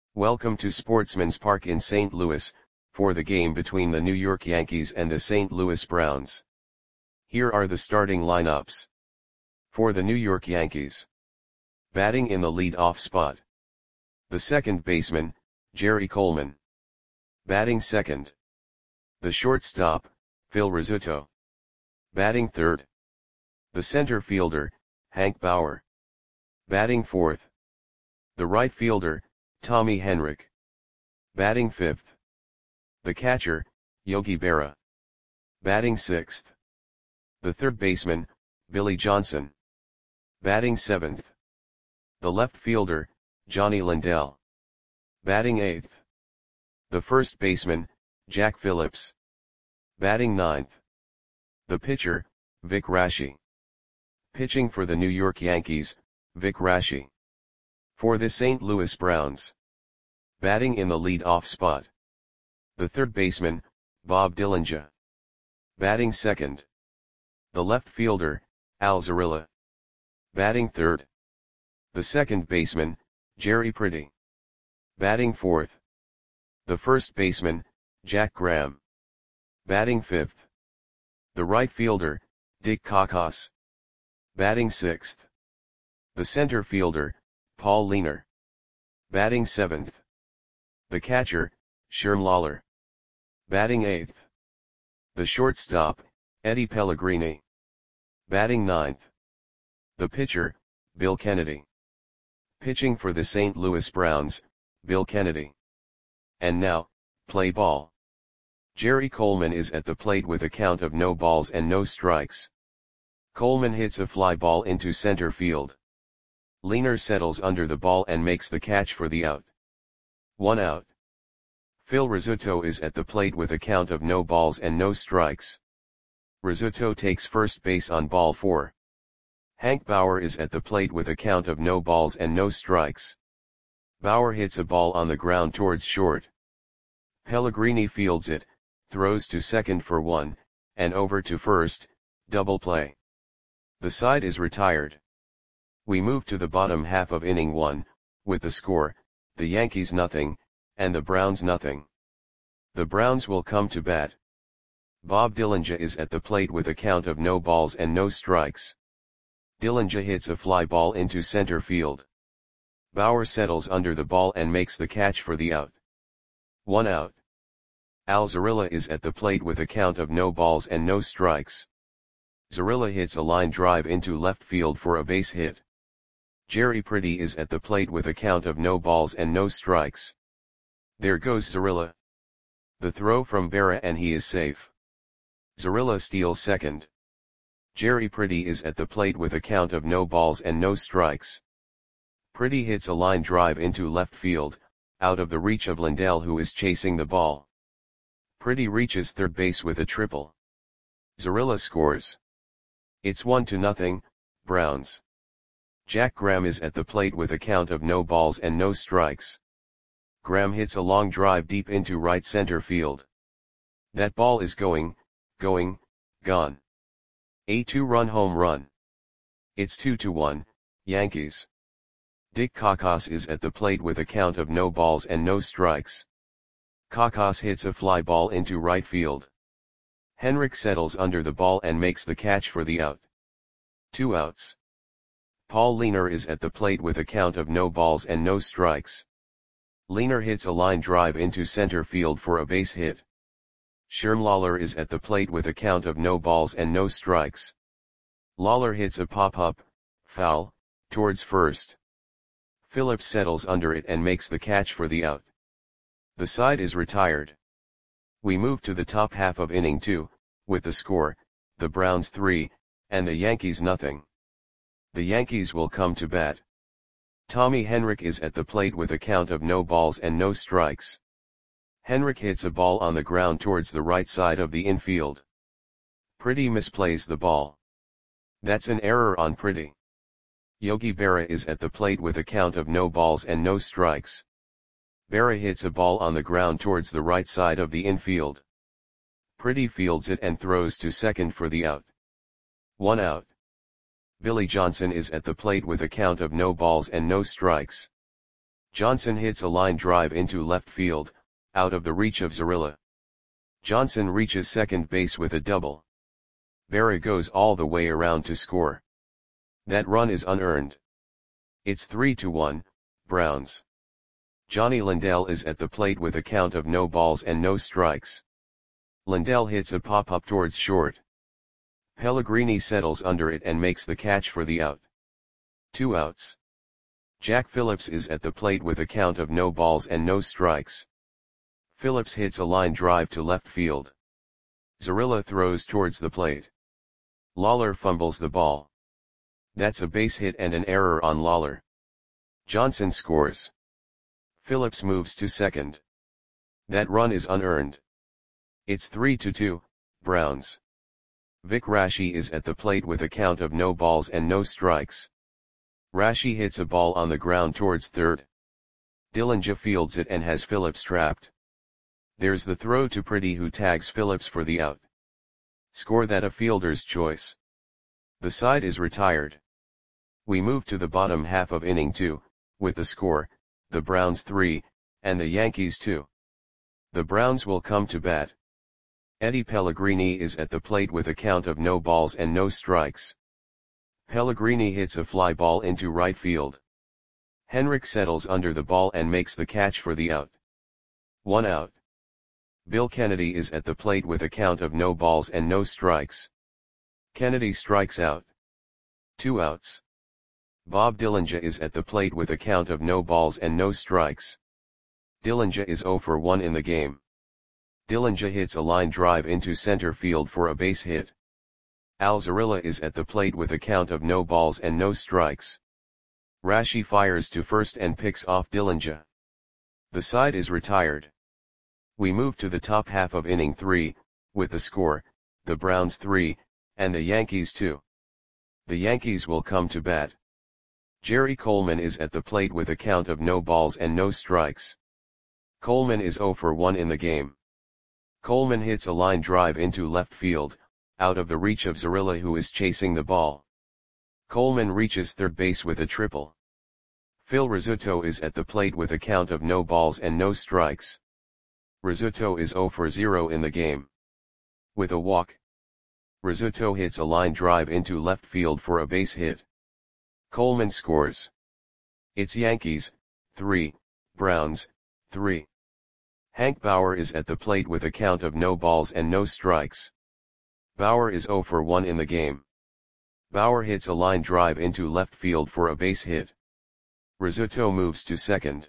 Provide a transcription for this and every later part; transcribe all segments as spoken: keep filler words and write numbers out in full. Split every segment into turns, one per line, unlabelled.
Welcome to Sportsman's Park in Saint Louis, for the game between the New York Yankees and the Saint Louis Browns. Here are the starting lineups. For the New York Yankees. Batting in the lead-off spot. The second baseman, Jerry Coleman. Batting second. The shortstop, Phil Rizzuto. Batting third. The center fielder, Hank Bauer. Batting fourth. The right fielder, Tommy Henrich. Batting fifth. The catcher, Yogi Berra. Batting sixth. The third baseman, Billy Johnson. Batting seventh. The left fielder, Johnny Lindell. Batting eighth. The first baseman, Jack Phillips. Batting ninth. The pitcher, Vic Raschi. Pitching for the New York Yankees, Vic Raschi. For the Saint Louis Browns. Batting in the lead-off spot. The third baseman, Bob Dillinger. Batting second. The left fielder, Al Zarilla. Batting third. The second baseman, Jerry Pretty. Batting fourth. The first baseman, Jack Graham. Batting fifth. The right fielder, Dick Kakos. Batting sixth. The center fielder, Paul Leaner. Batting seventh. The catcher, Sherm Lawler. Batting eighth. The shortstop, Eddie Pellegrini. Batting ninth. The pitcher, Bill Kennedy. Pitching for the Saint Louis Browns, Bill Kennedy. And now, play ball. Jerry Coleman is at the plate with a count of no balls and no strikes. Coleman hits a fly ball into center field. Leaner settles under the ball and makes the catch for the out. One out. Phil Rizzuto is at the plate with a count of no balls and no strikes. Rizzuto takes first base on ball four. Hank Bauer is at the plate with a count of no balls and no strikes. Bauer hits a ball on the ground towards short. Pellegrini fields it, throws to second for one, and over to first, double play. The side is retired. We move to the bottom half of inning one, with the score, the Yankees nothing, and the Browns nothing. The Browns will come to bat. Bob Dillinger is at the plate with a count of no balls and no strikes. Dillinger hits a fly ball into center field. Bauer settles under the ball and makes the catch for the out. One out. Al Zarilla is at the plate with a count of no balls and no strikes. Zarilla hits a line drive into left field for a base hit. Jerry Pretty is at the plate with a count of no balls and no strikes. There goes Zarilla. The throw from Berra and he is safe. Zarilla steals second. Jerry Pretty is at the plate with a count of no balls and no strikes. Pretty hits a line drive into left field, out of the reach of Lindell who is chasing the ball. Pretty reaches third base with a triple. Zarilla scores. It's one to nothing, Browns. Jack Graham is at the plate with a count of no balls and no strikes. Graham hits a long drive deep into right center field. That ball is going, going, gone. A two-run home run. It's two to one, Yankees. Dick Kakos is at the plate with a count of no balls and no strikes. Kakos hits a fly ball into right field. Henrich settles under the ball and makes the catch for the out. Two outs. Paul Leaner is at the plate with a count of no balls and no strikes. Leaner hits a line drive into center field for a base hit. Sherm Lawler is at the plate with a count of no balls and no strikes. Lawler hits a pop-up, foul, towards first. Phillips settles under it and makes the catch for the out. The side is retired. We move to the top half of inning two, with the score, the Browns three, and the Yankees nothing. The Yankees will come to bat. Tommy Henrich is at the plate with a count of no balls and no strikes. Henrich hits a ball on the ground towards the right side of the infield. Pretty misplays the ball. That's an error on Pretty. Yogi Berra is at the plate with a count of no balls and no strikes. Berra hits a ball on the ground towards the right side of the infield. Pretty fields it and throws to second for the out. One out. Billy Johnson is at the plate with a count of no balls and no strikes. Johnson hits a line drive into left field, out of the reach of Zarilla. Johnson reaches second base with a double. Berra goes all the way around to score. That run is unearned. It's three to one, Browns. Johnny Lindell is at the plate with a count of no balls and no strikes. Lindell hits a pop-up towards short. Pellegrini settles under it and makes the catch for the out. Two outs. Jack Phillips is at the plate with a count of no balls and no strikes. Phillips hits a line drive to left field. Zarilla throws towards the plate. Lawler fumbles the ball. That's a base hit and an error on Lawler. Johnson scores. Phillips moves to second. That run is unearned. It's three to two, Browns. Vic Raschi is at the plate with a count of no balls and no strikes. Raschi hits a ball on the ground towards third. Dillinger fields it and has Phillips trapped. There's the throw to Pretty, who tags Phillips for the out. Score that a fielder's choice. The side is retired. We move to the bottom half of inning two, with the score, the Browns three, and the Yankees two. The Browns will come to bat. Eddie Pellegrini is at the plate with a count of no balls and no strikes. Pellegrini hits a fly ball into right field. Henrik settles under the ball and makes the catch for the out. One out. Bill Kennedy is at the plate with a count of no balls and no strikes. Kennedy strikes out. Two outs. Bob Dillinger is at the plate with a count of no balls and no strikes. Dillinger is zero for one in the game. Dillinger hits a line drive into center field for a base hit. Al Zarilla is at the plate with a count of no balls and no strikes. Raschi fires to first and picks off Dillinger. The side is retired. We move to the top half of inning three, with the score, the Browns three, and the Yankees two. The Yankees will come to bat. Jerry Coleman is at the plate with a count of no balls and no strikes. Coleman is zero for one in the game. Coleman hits a line drive into left field, out of the reach of Zarilla, who is chasing the ball. Coleman reaches third base with a triple. Phil Rizzuto is at the plate with a count of no balls and no strikes. Rizzuto is zero for zero in the game. With a walk, Rizzuto hits a line drive into left field for a base hit. Coleman scores. It's Yankees, three, Browns, three. Hank Bauer is at the plate with a count of no balls and no strikes. Bauer is zero for one in the game. Bauer hits a line drive into left field for a base hit. Rizzuto moves to second.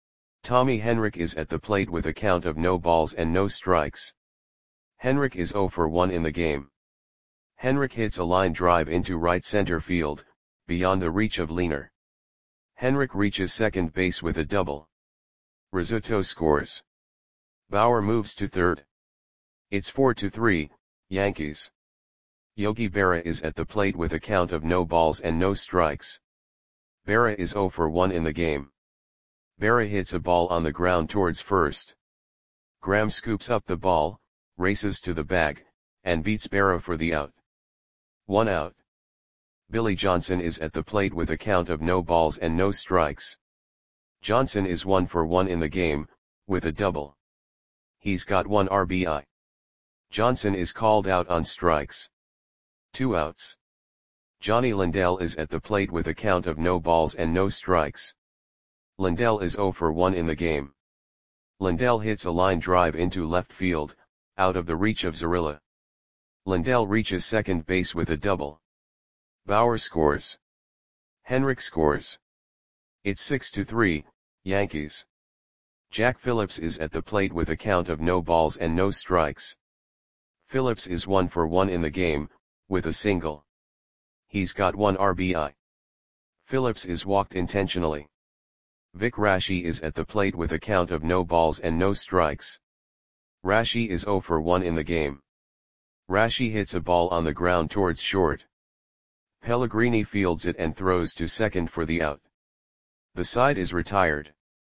Tommy Henrik is at the plate with a count of no balls and no strikes. Henrik is zero for one in the game. Henrik hits a line drive into right center field, beyond the reach of Leaner. Henrik reaches second base with a double. Rizzuto scores. Bauer moves to third. It's four to three, Yankees. Yogi Berra is at the plate with a count of no balls and no strikes. Berra is zero for one in the game. Berra hits a ball on the ground towards first. Graham scoops up the ball, races to the bag, and beats Berra for the out. One out. Billy Johnson is at the plate with a count of no balls and no strikes. Johnson is one for one in the game, with a double. He's got one R B I. Johnson is called out on strikes. Two outs. Johnny Lindell is at the plate with a count of no balls and no strikes. Lindell is zero for one in the game. Lindell hits a line drive into left field, out of the reach of Zarilla. Lindell reaches second base with a double. Bauer scores. Henrik scores. It's six to three, Yankees. Jack Phillips is at the plate with a count of no balls and no strikes. Phillips is one for one in the game, with a single. He's got one R B I. Phillips is walked intentionally. Vic Raschi is at the plate with a count of no balls and no strikes. Raschi is zero for one in the game. Raschi hits a ball on the ground towards short. Pellegrini fields it and throws to second for the out. The side is retired.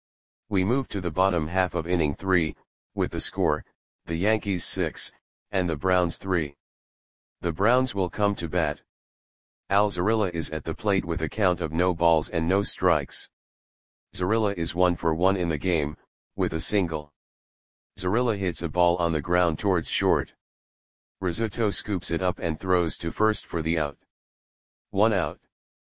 We move to the bottom half of inning three, with the score, the Yankees six, and the Browns three. The Browns will come to bat. Al Zarilla is at the plate with a count of no balls and no strikes. Zarilla is one for one in the game, with a single. Zarilla hits a ball on the ground towards short. Rizzuto scoops it up and throws to first for the out. One out.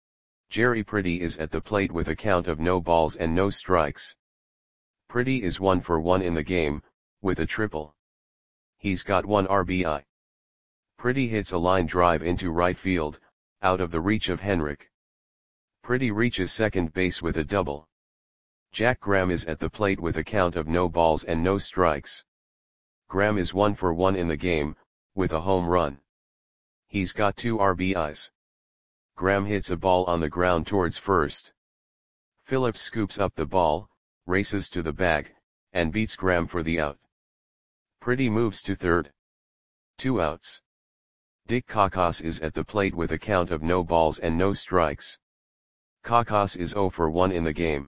Jerry Pretty is at the plate with a count of no balls and no strikes. Pretty is one for one in the game, with a triple. He's got one R B I. Pretty hits a line drive into right field, out of the reach of Henrik. Pretty reaches second base with a double. Jack Graham is at the plate with a count of no balls and no strikes. Graham is one for one in the game, with a home run. He's got two R B Is. Graham hits a ball on the ground towards first. Phillips scoops up the ball, races to the bag, and beats Graham for the out. Pretty moves to third. Two outs. Dick Kakas is at the plate with a count of no balls and no strikes. Kakas is zero for one in the game.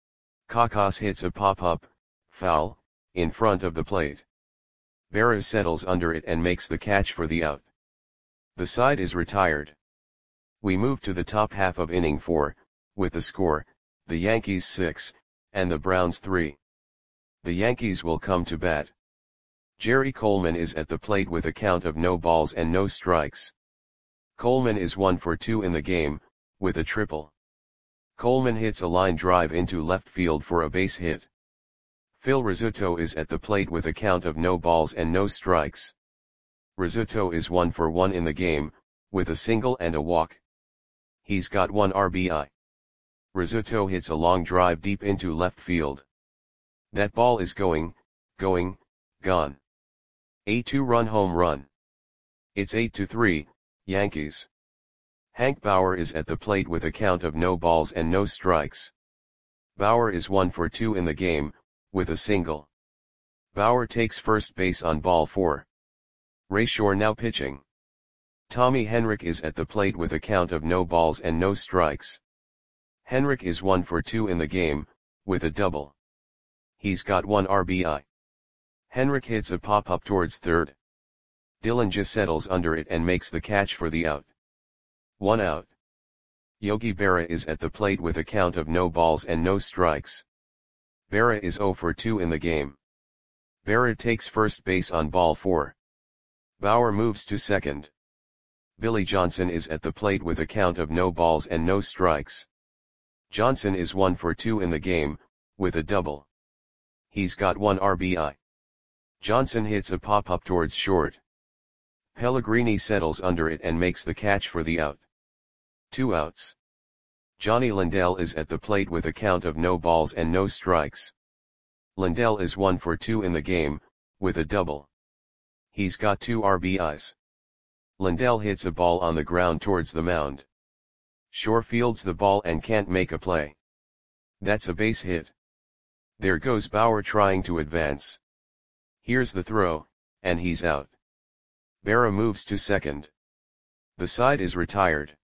Kakas hits a pop-up, foul, in front of the plate. Berra settles under it and makes the catch for the out. The side is retired. We move to the top half of inning four, with the score, the Yankees six, and the Browns three. The Yankees will come to bat. Jerry Coleman is at the plate with a count of no balls and no strikes. Coleman is one for two in the game, with a triple. Coleman hits a line drive into left field for a base hit. Phil Rizzuto is at the plate with a count of no balls and no strikes. Rizzuto is one for one in the game, with a single and a walk. He's got one R B I. Rizzuto hits a long drive deep into left field. That ball is going, going, gone. A two-run home run. It's eight to three, Yankees. Hank Bauer is at the plate with a count of no balls and no strikes. Bauer is one for two in the game, with a single. Bauer takes first base on ball four. Ray Shore now pitching. Tommy Henrik is at the plate with a count of no balls and no strikes. Henrik is one for two in the game, with a double. He's got one R B I. Henrik hits a pop-up towards third. Dillinger settles under it and makes the catch for the out. One out. Yogi Berra is at the plate with a count of no balls and no strikes. Berra is zero for two in the game. Berra takes first base on ball four. Bauer moves to second. Billy Johnson is at the plate with a count of no balls and no strikes. Johnson is one for two in the game, with a double. He's got one R B I. Johnson hits a pop-up towards short. Pellegrini settles under it and makes the catch for the out. Two outs. Johnny Lindell is at the plate with a count of no balls and no strikes. Lindell is one for two in the game, with a double. He's got two R B Is. Lindell hits a ball on the ground towards the mound. Shore fields the ball and can't make a play. That's a base hit. There goes Bauer trying to advance. Here's the throw, and he's out. Berra moves to second. The side is retired.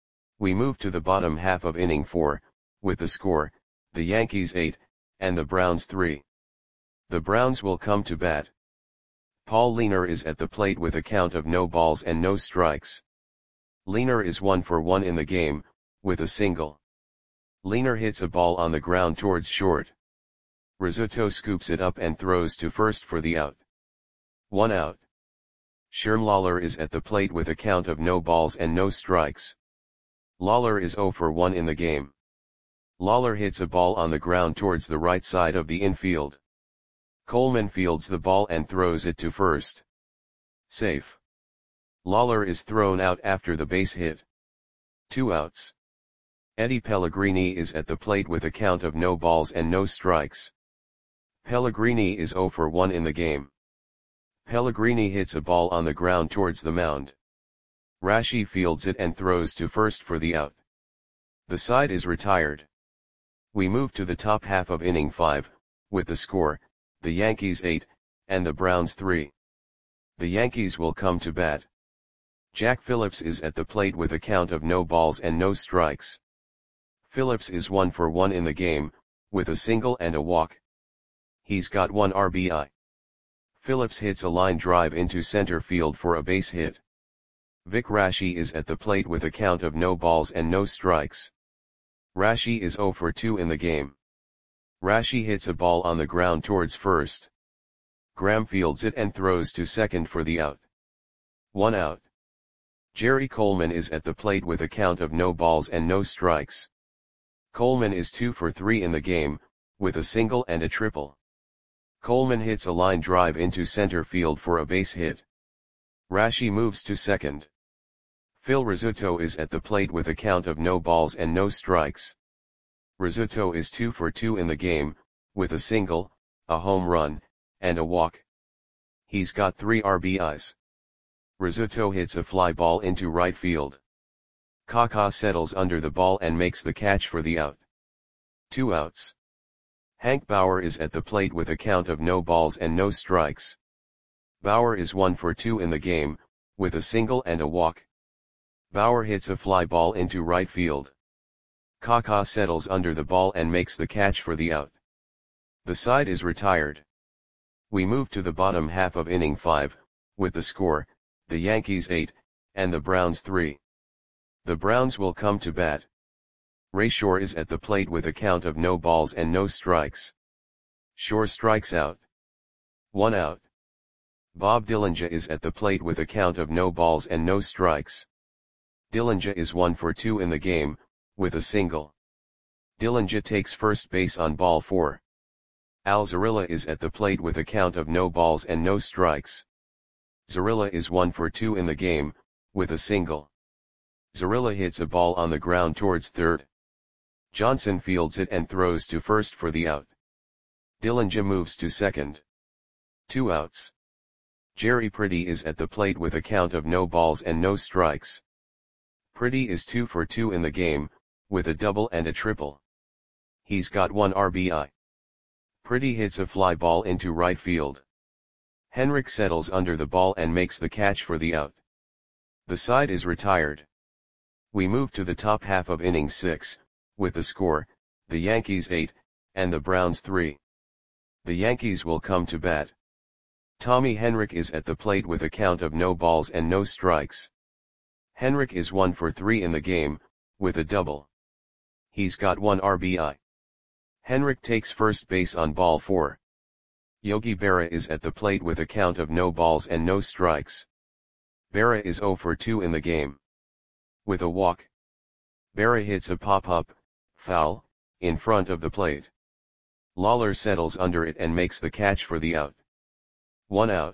We move to the bottom half of inning four, with the score, the Yankees eight, and the Browns three. The Browns will come to bat. Paul Leaner is at the plate with a count of no balls and no strikes. Leaner is one for one in the game, with a single. Leaner hits a ball on the ground towards short. Rizzuto scoops it up and throws to first for the out. One out. Sherm Lawler is at the plate with a count of no balls and no strikes. Lawler is zero for one in the game. Lawler hits a ball on the ground towards the right side of the infield. Coleman fields the ball and throws it to first. Safe. Lawler is thrown out after the base hit. Two outs. Eddie Pellegrini is at the plate with a count of no balls and no strikes. Pellegrini is zero for one in the game. Pellegrini hits a ball on the ground towards the mound. Rashi fields it and throws to first for the out. The side is retired. We move to the top half of inning five, with the score, the Yankees eight, and the Browns three. The Yankees will come to bat. Jack Phillips is at the plate with a count of no balls and no strikes. Phillips is one for one in the game, with a single and a walk. He's got one R B I. Phillips hits a line drive into center field for a base hit. Vic Rashi is at the plate with a count of no balls and no strikes. Rashi is zero for two in the game. Rashi hits a ball on the ground towards first. Graham fields it and throws to second for the out. One out. Jerry Coleman is at the plate with a count of no balls and no strikes. Coleman is two for three in the game, with a single and a triple. Coleman hits a line drive into center field for a base hit. Rashi moves to second. Phil Rizzuto is at the plate with a count of no balls and no strikes. Rizzuto is two for two in the game, with a single, a home run, and a walk. He's got three R B Is. Rizzuto hits a fly ball into right field. Kaká settles under the ball and makes the catch for the out. Two outs. Hank Bauer is at the plate with a count of no balls and no strikes. Bauer is one for two in the game, with a single and a walk. Bauer hits a fly ball into right field. Kaká settles under the ball and makes the catch for the out. The side is retired. We move to the bottom half of inning five, with the score, the Yankees eight, and the Browns three. The Browns will come to bat. Ray Shore is at the plate with a count of no balls and no strikes. Shore strikes out. One out. Bob Dillinger is at the plate with a count of no balls and no strikes. Dillinger is one for two in the game, with a single. Dillinger takes first base on ball four. Al Zarilla is at the plate with a count of no balls and no strikes. Zarilla is one for two in the game, with a single. Zarilla hits a ball on the ground towards third. Johnson fields it and throws to first for the out. Dillinger moves to second. Two outs. Jerry Pretty is at the plate with a count of no balls and no strikes. Pretty is two for two in the game, with a double and a triple. He's got one R B I. Pretty hits a fly ball into right field. Henrik settles under the ball and makes the catch for the out. The side is retired. We move to the top half of inning six, with the score, the Yankees eight, and the Browns three. The Yankees will come to bat. Tommy Henrik is at the plate with a count of no balls and no strikes. Henrik is one for three in the game, with a double. He's got one R B I. Henrik takes first base on ball four. Yogi Berra is at the plate with a count of no balls and no strikes. Berra is zero for two in the game. With a walk. Berra hits a pop-up, foul, in front of the plate. Lawler settles under it and makes the catch for the out. One out.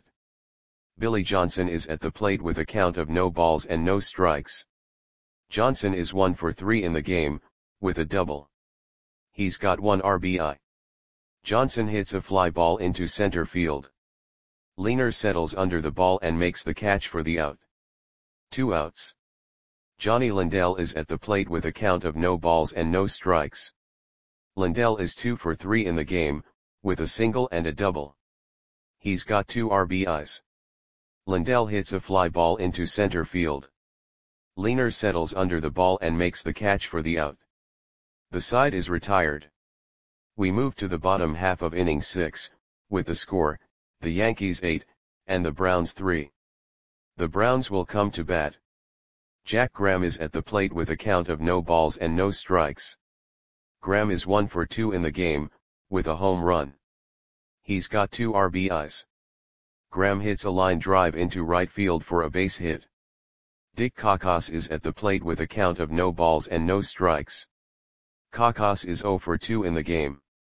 Billy Johnson is at the plate with a count of no balls and no strikes. Johnson is one for three in the game, with a double. He's got one R B I. Johnson hits a fly ball into center field. Leaner settles under the ball and makes the catch for the out. Two outs. Johnny Lindell is at the plate with a count of no balls and no strikes. Lindell is two for three in the game, with a single and a double. He's got two R B Is. Lindell hits a fly ball into center field. Leaner settles under the ball and makes the catch for the out. The side is retired. We move to the bottom half of inning six, with the score, the Yankees eight, and the Browns three. The Browns will come to bat. Jack Graham is at the plate with a count of no balls and no strikes. Graham is one for two in the game, with a home run. He's got two R B Is. Graham hits a line drive into right field for a base hit. Dick Kakas is at the plate with a count of no balls and no strikes. Kakas is zero for two in the game.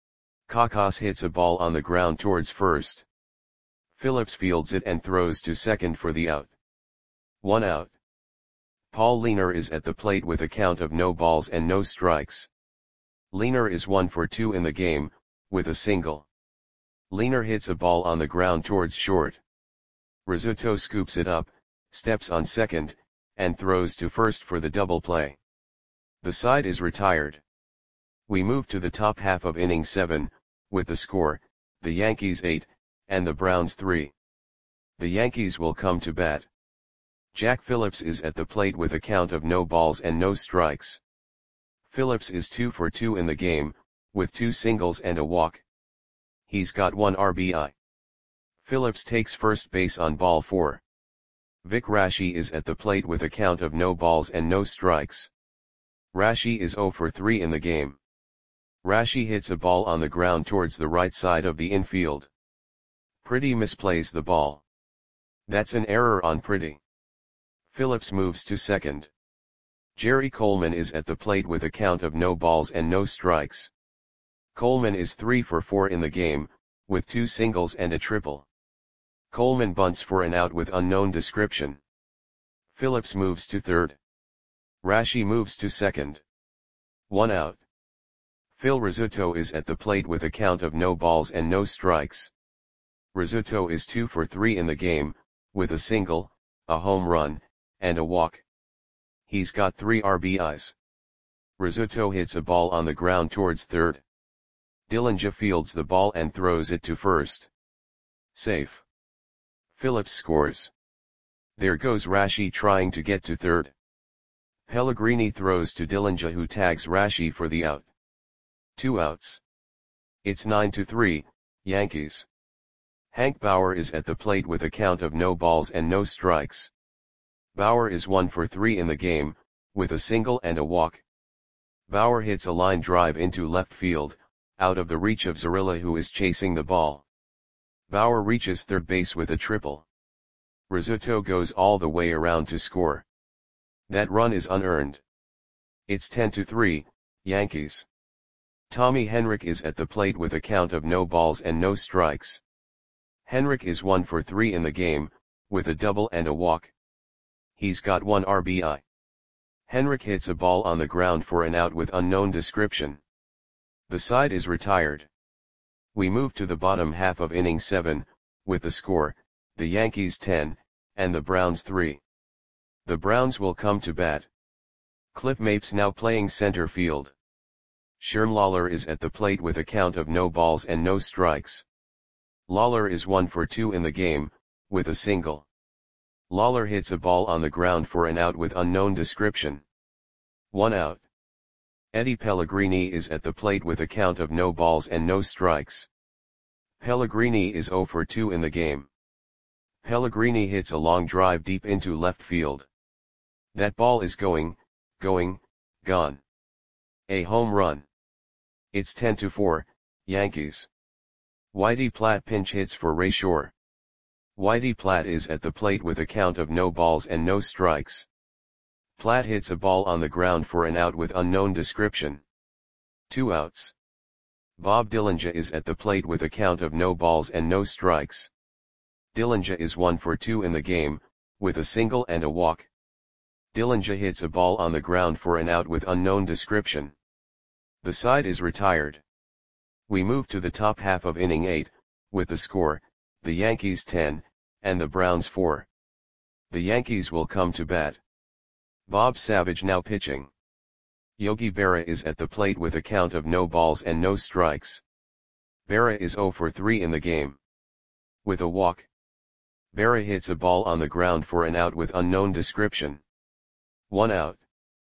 Kakas hits a ball on the ground towards first. Phillips fields it and throws to second for the out. One out. Paul Leaner is at the plate with a count of no balls and no strikes. Leaner is one for two in the game, with a single. Leaner hits a ball on the ground towards short. Rizzuto scoops it up, steps on second, and throws to first for the double play. The side is retired. We move to the top half of inning seven, with the score, the Yankees eight, and the Browns three. The Yankees will come to bat. Jack Phillips is at the plate with a count of no balls and no strikes. Phillips is two for two in the game, with two singles and a walk. He's got one R B I. Phillips takes first base on ball four. Vic Rashi is at the plate with a count of no balls and no strikes. Rashi is zero for three in the game. Rashi hits a ball on the ground towards the right side of the infield. Pretty misplays the ball. That's an error on Pretty. Phillips moves to second. Jerry Coleman is at the plate with a count of no balls and no strikes. Coleman is three for four in the game, with two singles and a triple. Coleman bunts for an out with unknown description. Phillips moves to third. Rashi moves to second. One out. Phil Rizzuto is at the plate with a count of no balls and no strikes. Rizzuto is two for three in the game, with a single, a home run, and a walk. He's got three R B Is. Rizzuto hits a ball on the ground towards third. Dillinger fields the ball and throws it to first. Safe. Phillips scores. There goes Rashi trying to get to third. Pellegrini throws to Dillinger, who tags Rashi for the out. Two outs. It's nine to three, Yankees. Hank Bauer is at the plate with a count of no balls and no strikes. Bauer is one for three in the game, with a single and a walk. Bauer hits a line drive into left field, out of the reach of Zarilla, who is chasing the ball. Bauer reaches third base with a triple. Rizzuto goes all the way around to score. That run is unearned. It's ten to three, Yankees. Tommy Henrich is at the plate with a count of no balls and no strikes. Henrich is one for three in the game, with a double and a walk. He's got one R B I. Henrich hits a ball on the ground for an out with unknown description. The side is retired. We move to the bottom half of inning seven, with the score, the Yankees ten, and the Browns three. The Browns will come to bat. Cliff Mapes now playing center field. Sherm Lawler is at the plate with a count of no balls and no strikes. Lawler is one for two in the game, with a single. Lawler hits a ball on the ground for an out with unknown description. One out. Eddie Pellegrini is at the plate with a count of no balls and no strikes. Pellegrini is zero for two in the game. Pellegrini hits a long drive deep into left field. That ball is going, going, gone. A home run. It's ten to four, Yankees. Whitey Platt pinch hits for Ray Shore. Whitey Platt is at the plate with a count of no balls and no strikes. Platt hits a ball on the ground for an out with unknown description. Two outs. Bob Dillinger is at the plate with a count of no balls and no strikes. Dillinger is one for two in the game, with a single and a walk. Dillinger hits a ball on the ground for an out with unknown description. The side is retired. We move to the top half of inning eight, with the score, the Yankees ten, and the Browns four. The Yankees will come to bat. Bob Savage now pitching. Yogi Berra is at the plate with a count of no balls and no strikes. Berra is zero for three in the game. With a walk. Berra hits a ball on the ground for an out with unknown description. One out.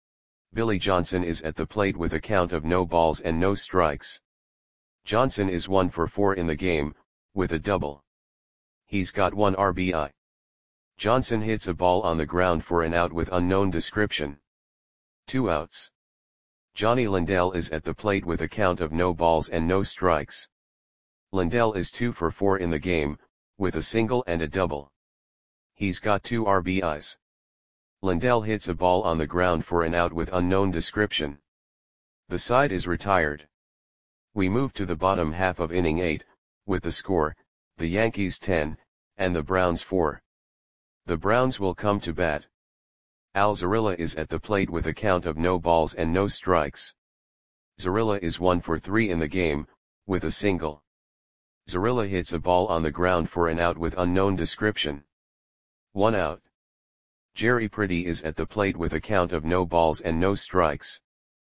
Billy Johnson is at the plate with a count of no balls and no strikes. Johnson is one for four in the game, with a double. He's got one R B I. Johnson hits a ball on the ground for an out with unknown description. Two outs. Johnny Lindell is at the plate with a count of no balls and no strikes. Lindell is two for four in the game, with a single and a double. He's got two R B Is. Lindell hits a ball on the ground for an out with unknown description. The side is retired. We move to the bottom half of inning eight, with the score, the Yankees ten, and the Browns four. The Browns will come to bat. Al Zarilla is at the plate with a count of no balls and no strikes. Zarilla is one for three in the game, with a single. Zarilla hits a ball on the ground for an out with unknown description. One out. Jerry Pretty is at the plate with a count of no balls and no strikes.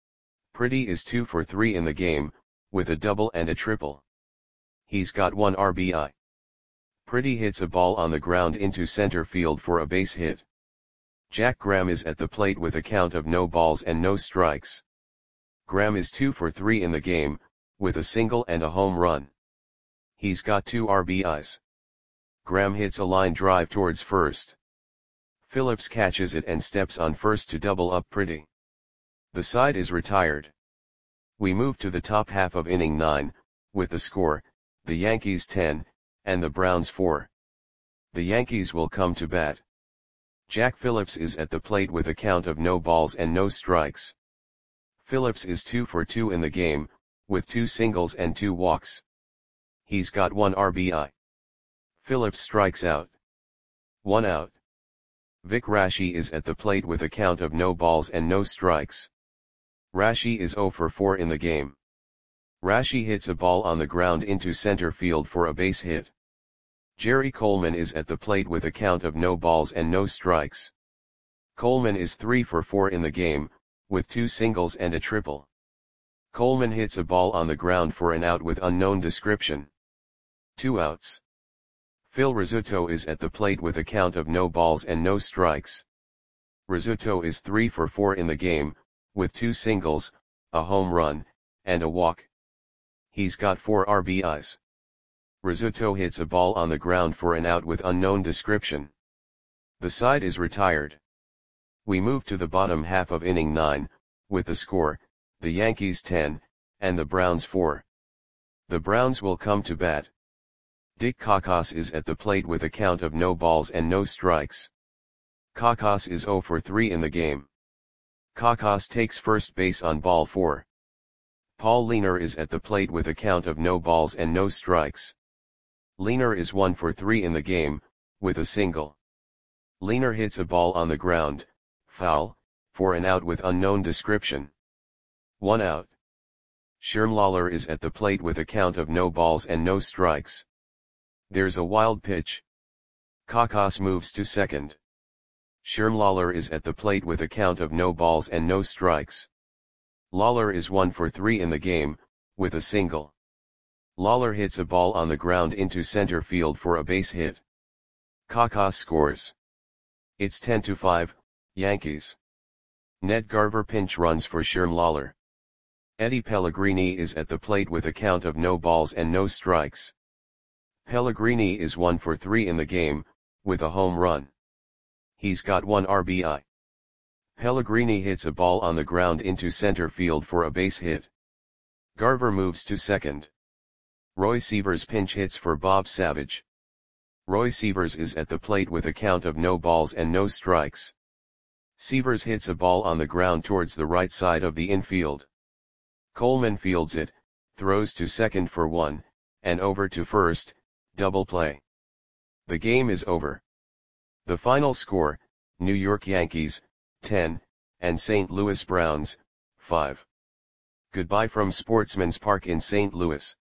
Pretty is two for three in the game, with a double and a triple. He's got one R B I. Pretty hits a ball on the ground into center field for a base hit. Jack Graham is at the plate with a count of no balls and no strikes. Graham is two for three in the game, with a single and a home run. He's got two R B Is. Graham hits a line drive towards first. Phillips catches it and steps on first to double up Pretty. The side is retired. We move to the top half of inning nine, with the score, the Yankees ten, and the Browns four. The Yankees will come to bat. Jack Phillips is at the plate with a count of no balls and no strikes. Phillips is two for two in the game, with two singles and two walks. He's got one R B I. Phillips strikes out. One out. Vic Raschi is at the plate with a count of no balls and no strikes. Raschi is zero for four in the game. Raschi hits a ball on the ground into center field for a base hit. Jerry Coleman is at the plate with a count of no balls and no strikes. Coleman is three for four in the game, with two singles and a triple. Coleman hits a ball on the ground for an out with unknown description. Two outs. Phil Rizzuto is at the plate with a count of no balls and no strikes. Rizzuto is three for four in the game, with two singles, a home run, and a walk. He's got four R B Is. Rizzuto hits a ball on the ground for an out with unknown description. The side is retired. We move to the bottom half of inning nine, with the score, the Yankees ten, and the Browns four. The Browns will come to bat. Dick Kakos is at the plate with a count of no balls and no strikes. Kakos is zero for three in the game. Kakos takes first base on ball four. Paul Leiner is at the plate with a count of no balls and no strikes. Leiner is one for three in the game, with a single. Leiner hits a ball on the ground, foul, for an out with unknown description. One out. Sherm Lawler is at the plate with a count of no balls and no strikes. There's a wild pitch. Kakos moves to second. Sherm Lawler is at the plate with a count of no balls and no strikes. Lawler is one for three in the game, with a single. Lawler hits a ball on the ground into center field for a base hit. Kakos scores. It's ten to five, Yankees. Ned Garver pinch runs for Sherm Lawler. Eddie Pellegrini is at the plate with a count of no balls and no strikes. Pellegrini is one for three in the game, with a home run. He's got one R B I. Pellegrini hits a ball on the ground into center field for a base hit. Garver moves to second. Roy Sievers pinch hits for Bob Savage. Roy Sievers is at the plate with a count of no balls and no strikes. Sievers hits a ball on the ground towards the right side of the infield. Coleman fields it, throws to second for one, and over to first, double play. The game is over. The final score, New York Yankees, ten, and Saint Louis Browns, five. Goodbye from Sportsman's Park in Saint Louis.